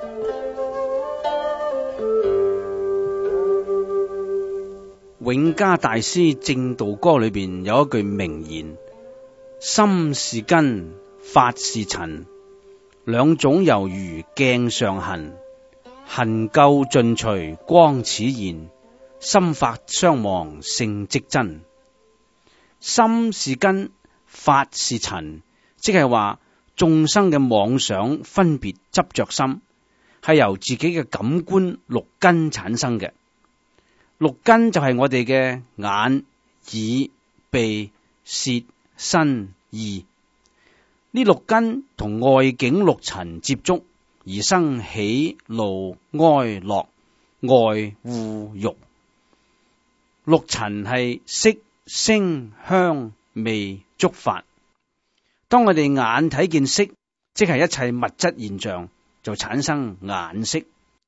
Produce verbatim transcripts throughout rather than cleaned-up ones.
永嘉大師正道歌裏邊有一句名言：心是根，法是塵，兩種猶如鏡上痕，痕垢盡除光始現，心法相忘性即真。心是根，法是塵，即係話眾生嘅妄想分別執着心係由自己嘅感官六根產生嘅。六根就係我哋嘅眼、耳、鼻、舌、身、意。呢六根同外境六塵接觸而生喜怒哀樂愛惡欲。六塵係色聲香味觸法。當我哋眼睇見色，即係一切物質現象，就產生眼色；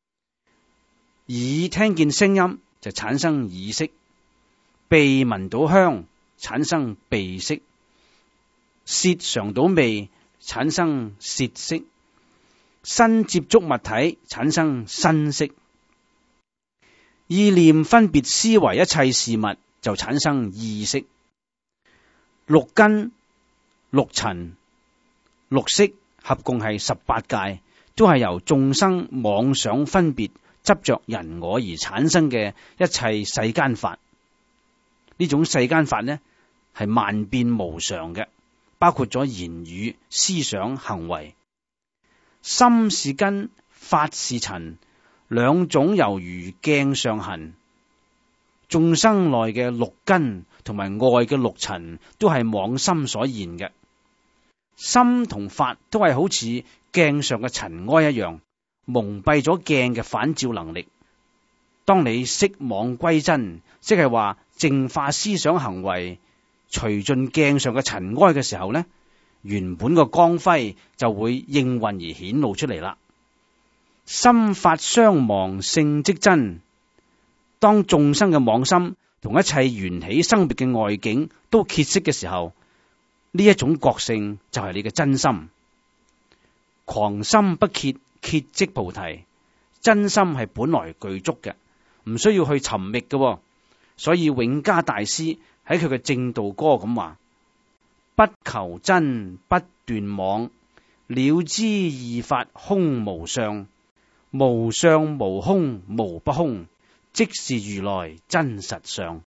耳聽見聲音，就產生耳色；鼻聞到香，產生鼻色；舌嘗到味，產生舌色；身接觸物體，產生身色；意念分別思維一切事物，就產生意識。六根、六塵、六色合共係十八界，都係由眾生妄想分別執着人我而產生嘅一切世間法。呢種世間法呢，係萬變無常嘅，包括咗言語、思想、行為。心是根，法是塵，兩種猶如鏡上痕。眾生內嘅六根同埋外嘅六塵都係妄心所現嘅。心同法都係好似鏡上嘅塵埃一樣，蒙蔽咗鏡嘅反照能力。當你釋妄歸真，即係話淨化思想行為，除盡鏡上嘅塵埃嘅時候呢，原本個光輝就會應運而顯露出嚟啦。心法相忘性即真。當眾生嘅妄心同一切緣起生滅嘅外境都歇息嘅時候，呢一種覺性就係你嘅真心。狂心不歇，歇即菩提。真心係本來具足嘅，唔需要去尋覓嘅。所以永嘉大師喺佢嘅正道歌咁話：不求真，不斷妄，了知二法空無相，無相無空無不空，即是如來真實相。